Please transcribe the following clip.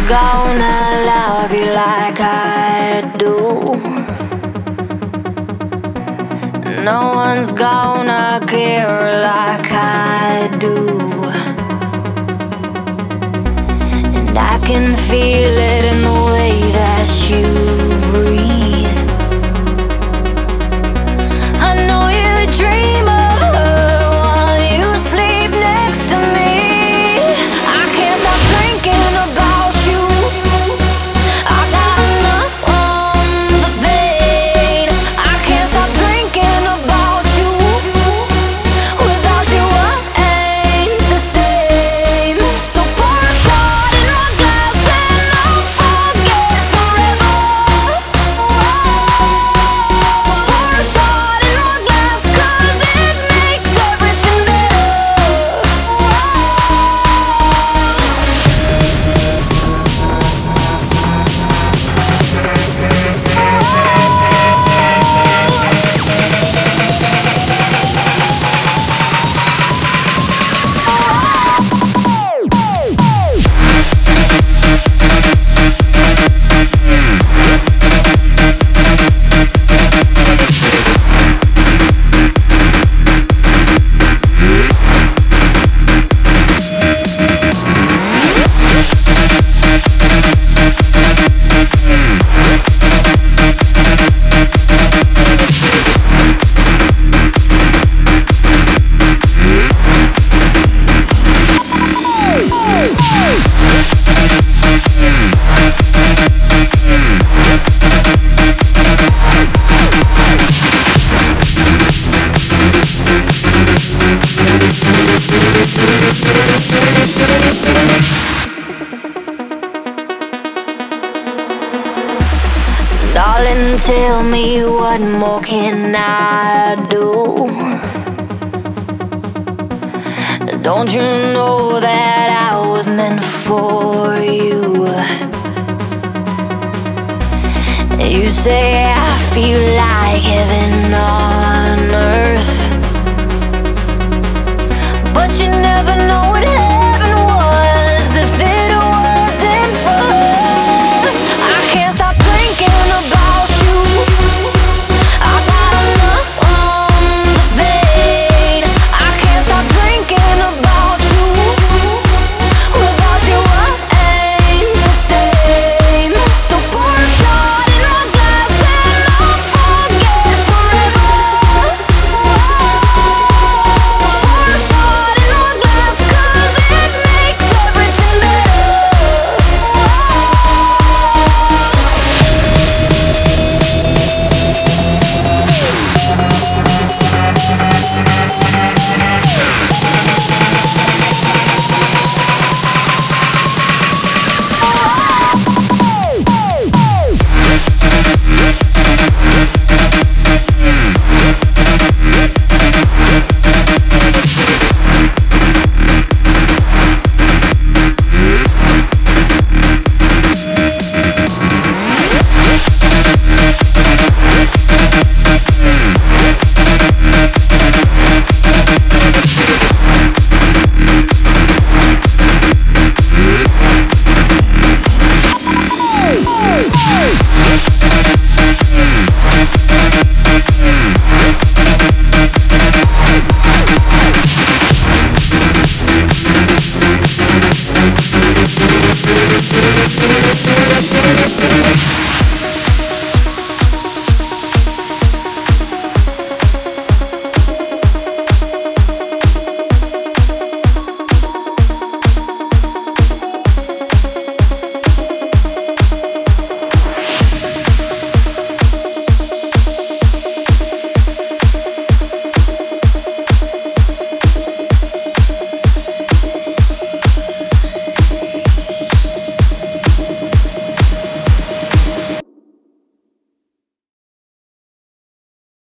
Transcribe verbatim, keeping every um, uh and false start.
gonna love you like I do. No one's gonna care like I do. And I can feel it in the way that you breathe. I know you dream of her while you sleep next to me. I can't stop thinking about you. I got enough on the plate. I can't stop thinking about you. Without you I ain't the same. So pour a shot in my glass and I'll forget forever. So pour a shot in my glass 'cause it makes everything better. Darling, tell me what more can I do? Don't you know that I was meant for you? You say I feel like heaven on earth, but you never know what